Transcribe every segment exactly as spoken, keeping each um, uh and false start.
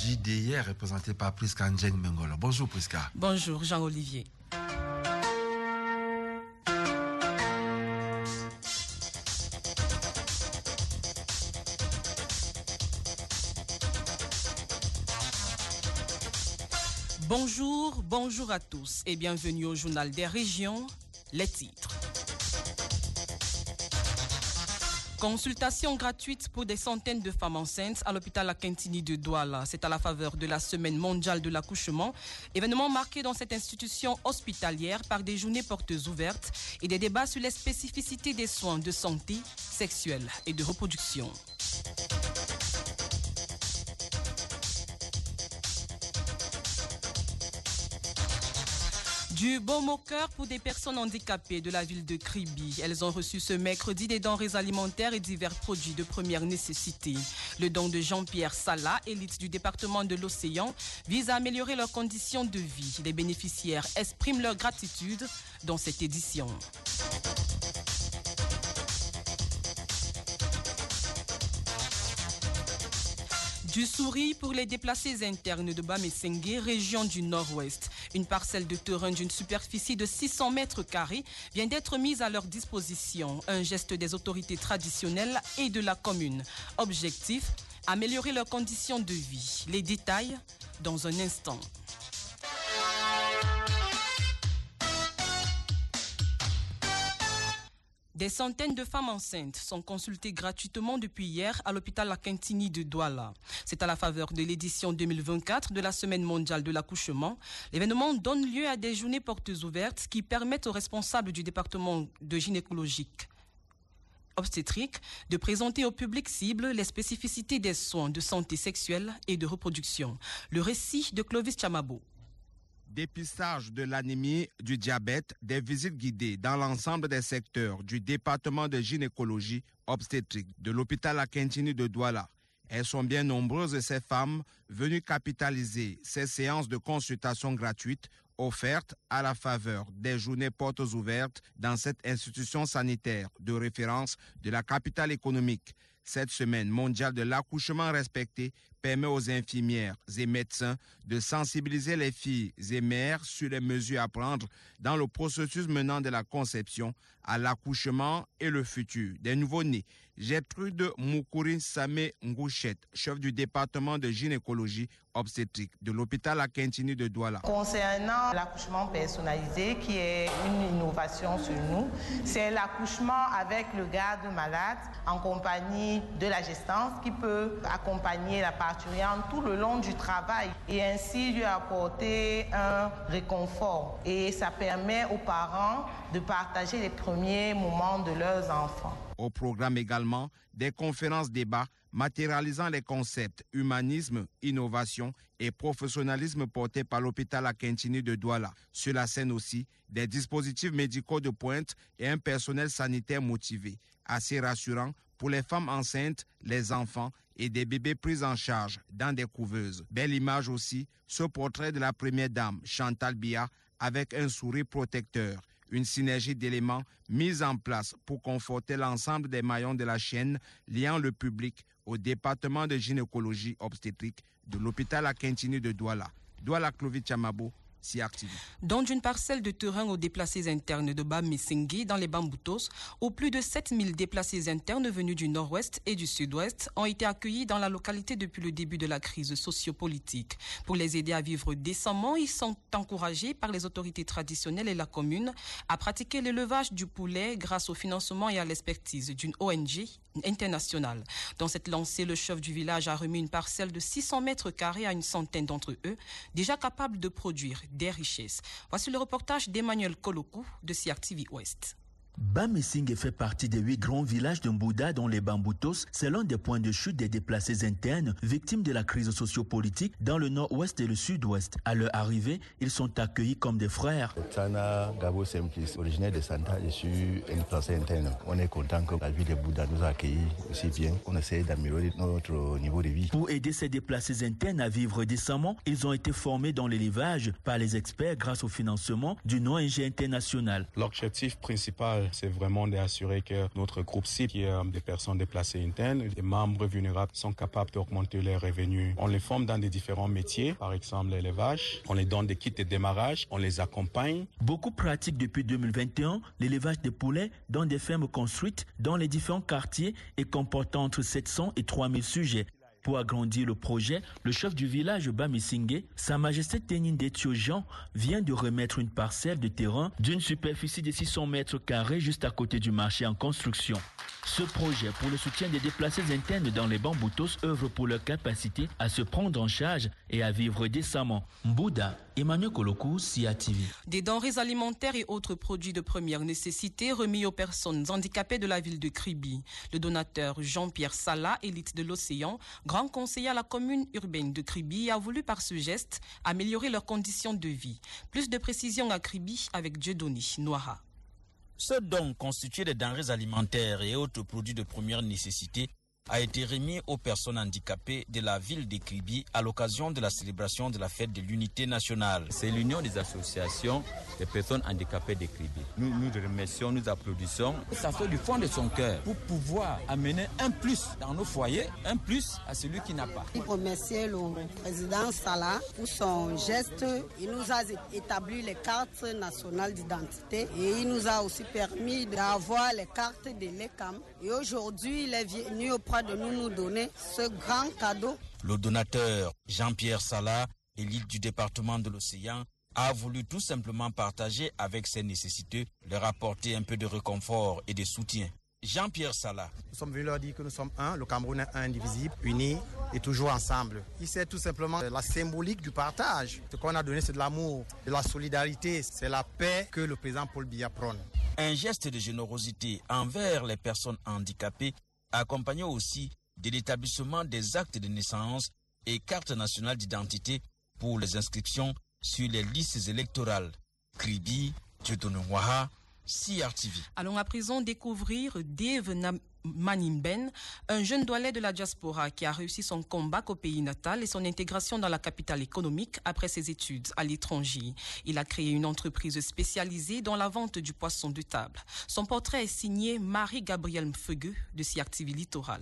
J D R est présenté par Priska Njeng Mengolo. Bonjour Priska. Bonjour Jean-Olivier. Bonjour, bonjour à tous et bienvenue au Journal des Régions. Les titres. Consultation gratuite pour des centaines de femmes enceintes à l'hôpital Akintini de Douala. C'est à la faveur de la Semaine mondiale de l'accouchement, événement marqué dans cette institution hospitalière par des journées portes ouvertes et des débats sur les spécificités des soins de santé sexuelle et de reproduction. Du baume au cœur pour des personnes handicapées de la ville de Kribi. Elles ont reçu ce mercredi des denrées alimentaires et divers produits de première nécessité. Le don de Jean-Pierre Salah, élite du département de l'Océan, vise à améliorer leurs conditions de vie. Les bénéficiaires expriment leur gratitude dans cette édition. Du sourire pour les déplacés internes de Bamesenge, région du Nord-Ouest. Une parcelle de terrain d'une superficie de six cents mètres carrés vient d'être mise à leur disposition. Un geste des autorités traditionnelles et de la commune. Objectif, améliorer leurs conditions de vie. Les détails dans un instant. Des centaines de femmes enceintes sont consultées gratuitement depuis hier à l'hôpital Akintini de Douala. C'est à la faveur de l'édition deux mille vingt-quatre de la Semaine mondiale de l'accouchement. L'événement donne lieu à des journées portes ouvertes qui permettent aux responsables du département de gynécologie obstétrique de présenter au public cible les spécificités des soins de santé sexuelle et de reproduction. Le récit de Clovis Chamabo. Dépistage de l'anémie, du diabète, des visites guidées dans l'ensemble des secteurs du département de gynécologie obstétrique de l'hôpital Akintini de Douala. Elles sont bien nombreuses ces femmes venues capitaliser ces séances de consultation gratuites offertes à la faveur des journées portes ouvertes dans cette institution sanitaire de référence de la capitale économique. Cette semaine mondiale de l'accouchement respectée permet aux infirmières et médecins de sensibiliser les filles et mères sur les mesures à prendre dans le processus menant de la conception à l'accouchement et le futur des nouveau-nés. Gertrude Moukouri Samé Ngouchet, chef du département de gynécologie obstétrique de l'hôpital Akintini de Douala. Concernant l'accouchement personnalisé, qui est une innovation sur nous, c'est l'accouchement avec le garde malade en compagnie de la gestante qui peut accompagner la parturiente tout le long du travail et ainsi lui apporter un réconfort. Et ça permet aux parents de partager les premiers moments de leurs enfants. Au programme également des conférences débats matérialisant les concepts humanisme, innovation et professionnalisme portés par l'hôpital Akintini de Douala. Sur la scène aussi, des dispositifs médicaux de pointe et un personnel sanitaire motivé, assez rassurant pour les femmes enceintes, les enfants et des bébés pris en charge dans des couveuses. Belle image aussi, ce portrait de la première dame, Chantal Biya, avec un sourire protecteur. Une synergie d'éléments mise en place pour conforter l'ensemble des maillons de la chaîne liant le public au département de gynécologie obstétrique de l'hôpital Akintini de Douala. Douala Clovis Chamabo, C R T V. Dans une parcelle de terrain aux déplacés internes de Bamesenge dans les Bamboutos, où plus de sept mille déplacés internes venus du nord-ouest et du sud-ouest ont été accueillis dans la localité depuis le début de la crise sociopolitique. Pour les aider à vivre décemment, ils sont encouragés par les autorités traditionnelles et la commune à pratiquer l'élevage du poulet grâce au financement et à l'expertise d'une O N G internationale. Dans cette lancée, le chef du village a remis une parcelle de six cents mètres carrés à une centaine d'entre eux, déjà capables de produire des richesses. Voici le reportage d'Emmanuel Kolokou de C R T V Ouest. Bamesenge fait partie des huit grands villages de Mbouda dont les Bamboutos, c'est l'un des points de chute des déplacés internes victimes de la crise sociopolitique dans le nord-ouest et le sud-ouest. À leur arrivée, ils sont accueillis comme des frères. Tana Gabo Semplis, originaire de Santa, je suis un déplacé interne. On est content que la ville de Mbouda nous a accueillis aussi bien. On essaie d'améliorer notre niveau de vie. Pour aider ces déplacés internes à vivre décemment, ils ont été formés dans l'élevage par les experts grâce au financement d'une O N G internationale. L'objectif principal souhait, c'est vraiment d'assurer que notre groupe cible, qui est des personnes déplacées internes, les membres vulnérables sont capables d'augmenter leurs revenus. On les forme dans des différents métiers, par exemple l'élevage, on les donne des kits de démarrage, on les accompagne. Beaucoup pratiquent depuis deux mille vingt et un l'élevage des poulets dans des fermes construites dans les différents quartiers et comportant entre sept cents et trois mille sujets. Pour agrandir le projet, le chef du village Bamisingé, Sa Majesté Teninde Tiojan, vient de remettre une parcelle de terrain d'une superficie de six cents mètres carrés juste à côté du marché en construction. Ce projet pour le soutien des déplacés internes dans les Bamboutos œuvre pour leur capacité à se prendre en charge et à vivre décemment. Mbouda, Emmanuel Kolokou, C A T V. Des denrées alimentaires et autres produits de première nécessité remis aux personnes handicapées de la ville de Kribi. Le donateur Jean-Pierre Sala, élite de l'Océan, grand conseiller à la commune urbaine de Kribi, a voulu par ce geste améliorer leurs conditions de vie. Plus de précisions à Kribi avec Dieudonné Noira. Ce don constitué de denrées alimentaires et autres produits de première nécessité a été remis aux personnes handicapées de la ville de Kribi à l'occasion de la célébration de la fête de l'unité nationale. C'est l'union des associations des personnes handicapées de Kribi. Nous nous remercions, nous applaudissons. Ça fait du fond de son cœur pour pouvoir amener un plus dans nos foyers, un plus à celui qui n'a pas. Je remercie le président Salah pour son geste. Il nous a établi les cartes nationales d'identité et il nous a aussi permis d'avoir les cartes de l'E C A M. Et aujourd'hui, il est venu auprès de nous nous donner ce grand cadeau. Le donateur Jean-Pierre Sala, élite du département de l'Océan, a voulu tout simplement partager avec ses nécessiteux, leur apporter un peu de réconfort et de soutien. Jean-Pierre Sala. Nous sommes venus leur dire que nous sommes un, le Cameroun est indivisible, unis et toujours ensemble. Il c'est tout simplement la symbolique du partage. Ce qu'on a donné, c'est de l'amour, de la solidarité, c'est la paix que le président Paul Biya prône. Un geste de générosité envers les personnes handicapées, accompagné aussi de l'établissement des actes de naissance et cartes nationales d'identité pour les inscriptions sur les listes électorales. Kribi, Dieudonné Noira, C R T V. Allons à présent découvrir Dave Manimben, un jeune doualet de la diaspora qui a réussi son comeback au pays natal et son intégration dans la capitale économique après ses études à l'étranger. Il a créé une entreprise spécialisée dans la vente du poisson de table. Son portrait est signé Marie-Gabrielle Mfeugue de C R T V Littoral.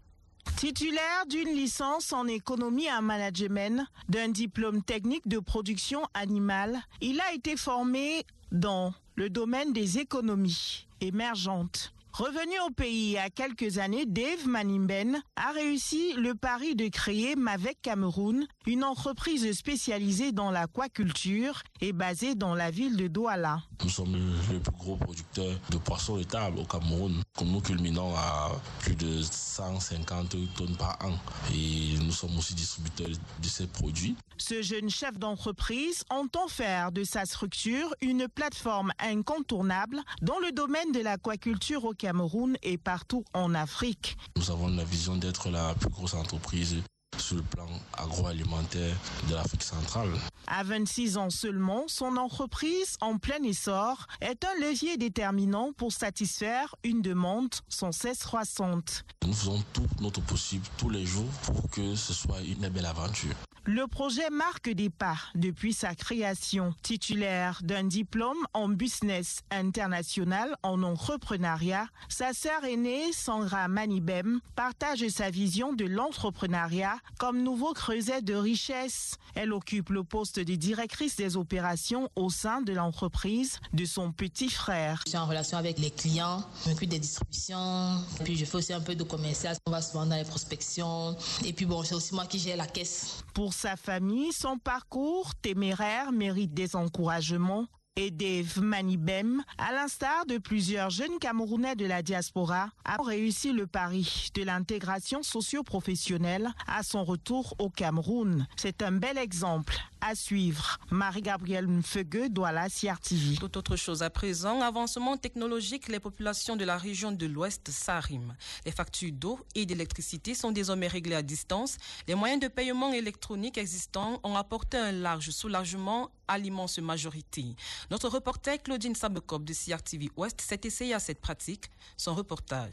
Titulaire d'une licence en économie et management, d'un diplôme technique de production animale, il a été formé dans le domaine des économies émergentes. Revenu au pays il y a quelques années, Dave Manimben a réussi le pari de créer Mavec Cameroun, une entreprise spécialisée dans l'aquaculture et basée dans la ville de Douala. Nous sommes le plus gros producteur de poissons de table au Cameroun. Nous culminons à plus de cent cinquante tonnes par an et nous sommes aussi distributeurs de ces produits. Ce jeune chef d'entreprise entend faire de sa structure une plateforme incontournable dans le domaine de l'aquaculture au Cameroun et partout en Afrique. Nous avons la vision d'être la plus grosse entreprise sur le plan agroalimentaire de l'Afrique centrale. À vingt-six ans seulement, son entreprise en plein essor est un levier déterminant pour satisfaire une demande sans cesse croissante. Nous faisons tout notre possible tous les jours pour que ce soit une belle aventure. Le projet marque des pas depuis sa création. Titulaire d'un diplôme en business international en entrepreneuriat, sa sœur aînée, Sangra Manibem, partage sa vision de l'entrepreneuriat comme nouveau creuset de richesse. Elle occupe le poste de directrice des opérations au sein de l'entreprise de son petit frère. Je suis en relation avec les clients, je m'occupe des distributions, puis je fais aussi un peu de commercial. On va souvent dans les prospections et puis bon, c'est aussi moi qui gère la caisse. Pour sa famille, son parcours téméraire mérite des encouragements. Et Dave Manibem, à l'instar de plusieurs jeunes Camerounais de la diaspora, a réussi le pari de l'intégration socio-professionnelle à son retour au Cameroun. C'est un bel exemple à suivre. Marie-Gabrielle Mfeugue, Douala, C R T V. Tout autre chose à présent, avancement technologique, les populations de la région de l'Ouest s'arriment. Les factures d'eau et d'électricité sont désormais réglées à distance. Les moyens de paiement électroniques existants ont apporté un large soulagement à l'immense majorité. Notre reporter Claudine Sabekop de C R T V Ouest s'est essayé à cette pratique. Son reportage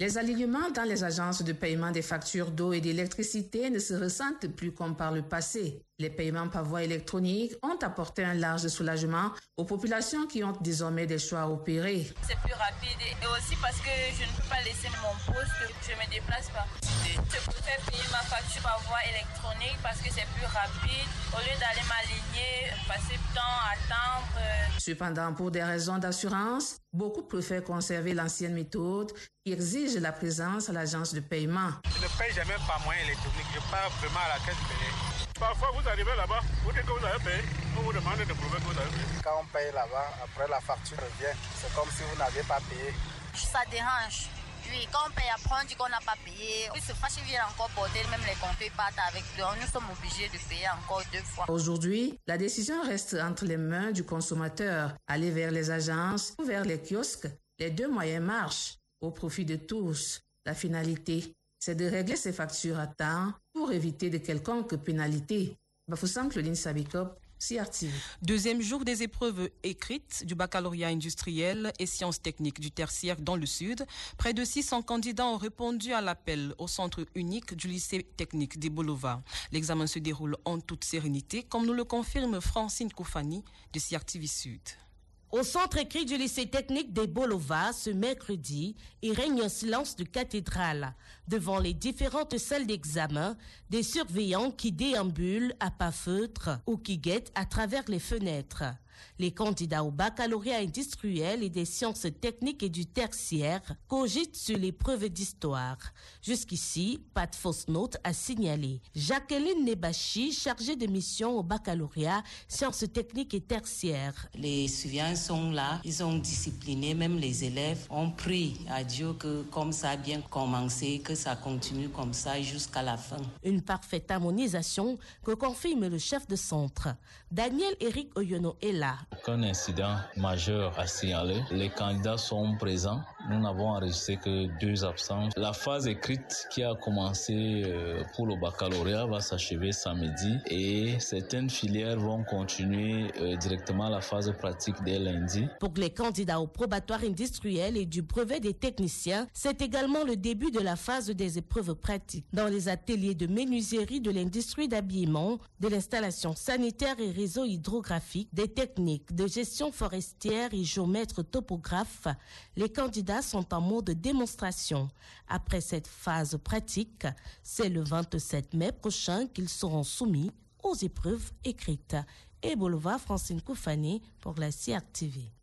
Les alignements dans les agences de paiement des factures d'eau et d'électricité ne se ressentent plus comme par le passé. Les paiements par voie électronique ont apporté un large soulagement aux populations qui ont désormais des choix à opérer. C'est plus rapide et aussi parce que je ne peux pas laisser mon poste, je ne me déplace pas. Je préfère payer ma facture par voie électronique parce que c'est plus rapide. Au lieu d'aller m'aligner, passer du temps à attendre. Cependant, pour des raisons d'assurance, beaucoup préfèrent conserver l'ancienne méthode qui exige la présence à l'agence de paiement. Je ne paye jamais par moyen électronique, je pars vraiment à la caisse payée. Parfois, vous arrivez là-bas, vous dites que vous avez payé, on vous demande de prouver que vous avez payé. Quand on paye là-bas, après la facture revient, c'est comme si vous n'aviez pas payé. Ça dérange. Oui, quand on paye, après on dit qu'on n'a pas payé. Oui, c'est fâché, vient encore porter, même les comptes partent avec nous. Nous sommes obligés de payer encore deux fois. Aujourd'hui, la décision reste entre les mains du consommateur. Aller vers les agences ou vers les kiosques, les deux moyens marchent au profit de tous. La finalité, c'est de régler ces factures à temps pour éviter de quelconques pénalités. Bafoussam Claudine Sabikop, C R T V. Deuxième jour des épreuves écrites du baccalauréat industriel et sciences techniques du tertiaire dans le Sud. Près de six cents candidats ont répondu à l'appel au centre unique du lycée technique d'Ebolova. L'examen se déroule en toute sérénité, comme nous le confirme Francine Koufani de C R T V Sud. Au centre écrit du lycée technique d'Ebolova, ce mercredi, il règne un silence de cathédrale. Devant les différentes salles d'examen, des surveillants qui déambulent à pas feutre ou qui guettent à travers les fenêtres. Les candidats au baccalauréat industriel et des sciences techniques et du tertiaire cogitent sur l'épreuve d'histoire. Jusqu'ici, pas de fausse note à signaler. Jacqueline Nebachi, chargée de mission au baccalauréat, sciences techniques et tertiaires. Les surveillants sont là, ils ont discipliné, même les élèves ont prié à Dieu que comme ça a bien commencé, que ça continue comme ça jusqu'à la fin. Une parfaite harmonisation que confirme le chef de centre. Daniel Eric Oyono est là. Aucun incident majeur à signaler. Les candidats sont présents. Nous n'avons enregistré que deux absences. La phase écrite qui a commencé pour le baccalauréat va s'achever samedi et certaines filières vont continuer directement la phase pratique dès lundi. Pour les candidats au probatoire industriel et du brevet des techniciens, c'est également le début de la phase des épreuves pratiques. Dans les ateliers de menuiserie de l'industrie d'habillement, de l'installation sanitaire et réseau hydrographique, des techniques de gestion forestière et géomètre topographe, les candidats sont en mode démonstration. Après cette phase pratique, c'est le vingt-sept mai prochain qu'ils seront soumis aux épreuves écrites. Et Bolova, Francine Koufani pour la C R T V.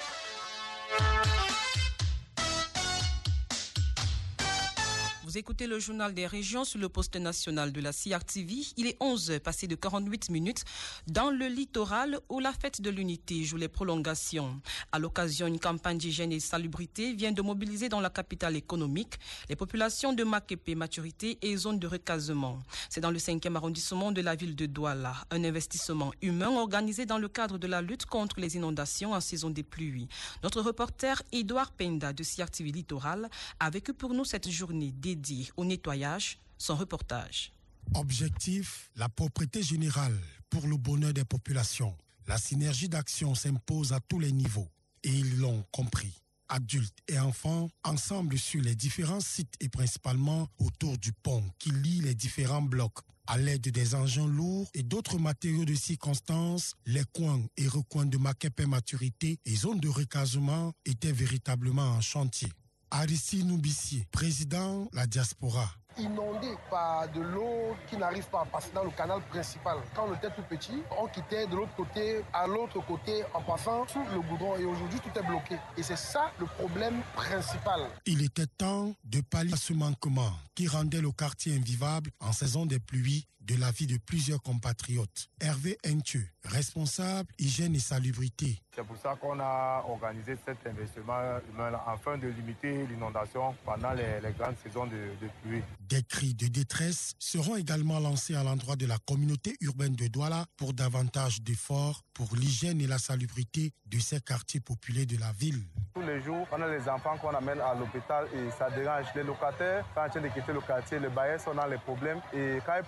Vous écoutez le journal des régions sur le poste national de la C R T V. Il est onze heures, passé de quarante-huit minutes, dans le littoral où la fête de l'unité joue les prolongations. À l'occasion, une campagne d'hygiène et salubrité vient de mobiliser dans la capitale économique les populations de Makepe, Maturité et zone de recasement. C'est dans le cinquième arrondissement de la ville de Douala. Un investissement humain organisé dans le cadre de la lutte contre les inondations en saison des pluies. Notre reporter Edouard Penda de C R T V Littoral a vécu pour nous cette journée dédiée au nettoyage, son reportage. Objectif, la propreté générale pour le bonheur des populations. La synergie d'action s'impose à tous les niveaux et ils l'ont compris. Adultes et enfants, ensemble sur les différents sites et principalement autour du pont qui lie les différents blocs. À l'aide des engins lourds et d'autres matériaux de circonstance, les coins et recoins de Makepe Maturité et zones de recasement étaient véritablement en chantier. Aristide Noubissier, président la diaspora. Inondé par de l'eau qui n'arrive pas à passer dans le canal principal. Quand on était tout petit, on quittait de l'autre côté à l'autre côté en passant sous le goudron et aujourd'hui tout est bloqué. Et c'est ça le problème principal. Il était temps de pallier à ce manquement qui rendait le quartier invivable en saison des pluies de la vie de plusieurs compatriotes. Hervé Entieux, responsable hygiène et salubrité. C'est pour ça qu'on a organisé cet investissement humain afin de limiter l'inondation pendant les, les grandes saisons de, de pluie. Des cris de détresse seront également lancés à l'endroit de la communauté urbaine de Douala pour davantage d'efforts pour l'hygiène et la salubrité de ces quartiers populaires de la ville. Tous les jours, on a les enfants qu'on amène à l'hôpital et ça dérange. Les locataires sont en train de quitter le quartier, les bailleurs sont dans les problèmes et quand il pleut, les voitures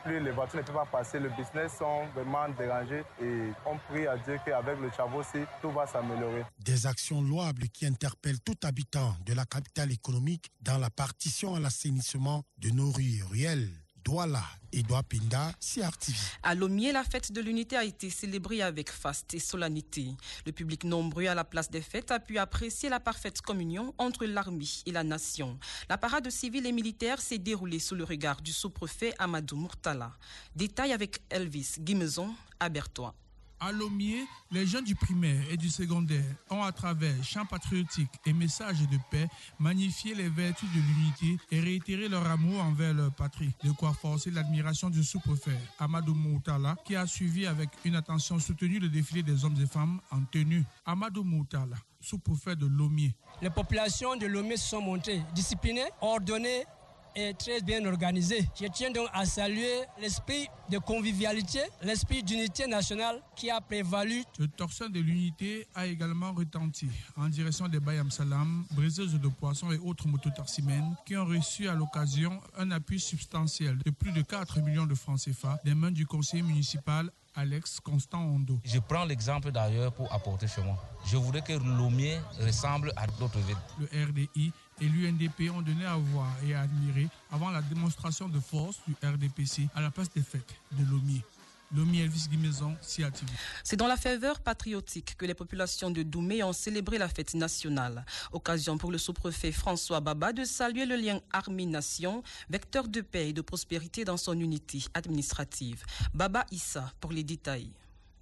voitures ne peuvent pas passer, le business sont vraiment dérangés et on prie à Dieu qu'avec le Chavo-Si, tout va s'améliorer. Des actions louables qui interpellent tout habitant de la capitale économique dans la partition à l'assainissement de nos rues réelles. Douala et Douapinda, C R T V. À Lomé, la fête de l'unité a été célébrée avec faste et solennité. Le public nombreux à la place des fêtes a pu apprécier la parfaite communion entre l'armée et la nation. La parade civile et militaire s'est déroulée sous le regard du sous-préfet Amadou Mourtala. Détail avec Elvis Guimezon à Bertois. À Lomé, les jeunes du primaire et du secondaire ont, à travers chants patriotiques et messages de paix, magnifié les vertus de l'unité et réitéré leur amour envers leur patrie. De quoi forcer l'admiration du sous-préfet Amadou Moutala, qui a suivi avec une attention soutenue le défilé des hommes et femmes en tenue. Amadou Moutala, sous-préfet de Lomé. Les populations de Lomé se sont montrées disciplinées, ordonnées et très bien organisé. Je tiens donc à saluer l'esprit de convivialité, l'esprit d'unité nationale qui a prévalu. Le tocsin de l'unité a également retenti en direction des Bayam Salam, briseuses de poissons et autres mototaximènes qui ont reçu à l'occasion un appui substantiel de plus de quatre millions de francs C F A des mains du conseiller municipal Alex Constant Ondo. Je prends l'exemple d'ailleurs pour apporter chez moi. Je voudrais que Lomé ressemble à d'autres villes. Le R D I et l'U N D P ont donné à voir et à admirer avant la démonstration de force du R D P C à la place des fêtes de Lomé. Lomé, Elvis Guimezon, C A T V. C'est dans la ferveur patriotique que les populations de Doumé ont célébré la fête nationale. Occasion pour le sous-préfet François Baba de saluer le lien armée-nation, vecteur de paix et de prospérité dans son unité administrative. Baba Issa pour les détails.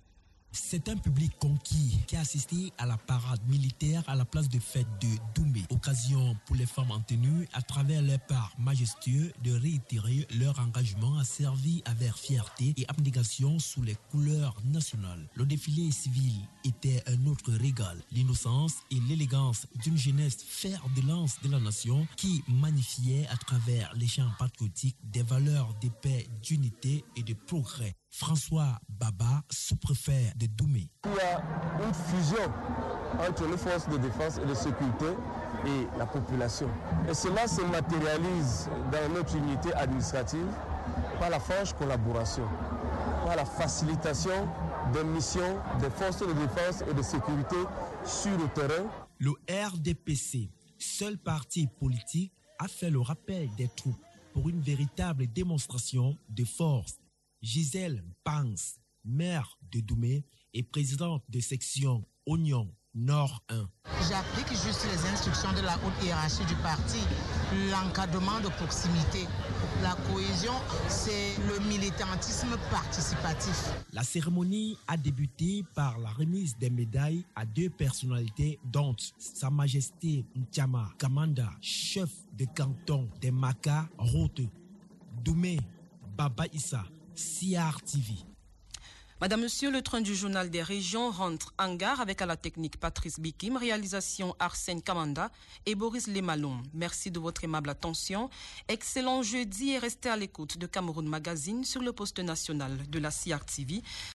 C'est un public conquis qui a assisté à la parade militaire à la place de fête de Doumé. Occasion pour les femmes en tenue, à travers leur part majestueux, de réitérer leur engagement à servir avec fierté et abnégation sous les couleurs nationales. Le défilé civil était un autre régal. L'innocence et l'élégance d'une jeunesse fer de lance de la nation qui magnifiait à travers les chants patriotiques des valeurs de paix, d'unité et de progrès. François Baba, sous-préfet de Doumé. Il y a une fusion entre les forces de défense et de sécurité et la population. Et cela se matérialise dans notre unité administrative par la franche collaboration, par la facilitation des missions des forces de défense et de sécurité sur le terrain. Le R D P C, seul parti politique, a fait le rappel des troupes pour une véritable démonstration de force. Gisèle Pans, maire de Doumé et présidente de section Oignon Nord un. J'applique juste les instructions de la haute hiérarchie du parti, l'encadrement de proximité. La cohésion, c'est le militantisme participatif. La cérémonie a débuté par la remise des médailles à deux personnalités, dont Sa Majesté N'Tchama Kamanda, chef de canton des Maka Route. Doumé, Baba Issa, C R T V. Madame, Monsieur, le train du journal des régions rentre en gare avec à la technique Patrice Bikim, réalisation Arsène Kamanda et Boris Lemalon. Merci de votre aimable attention. Excellent jeudi et restez à l'écoute de Cameroun Magazine sur le poste national de la C R T V.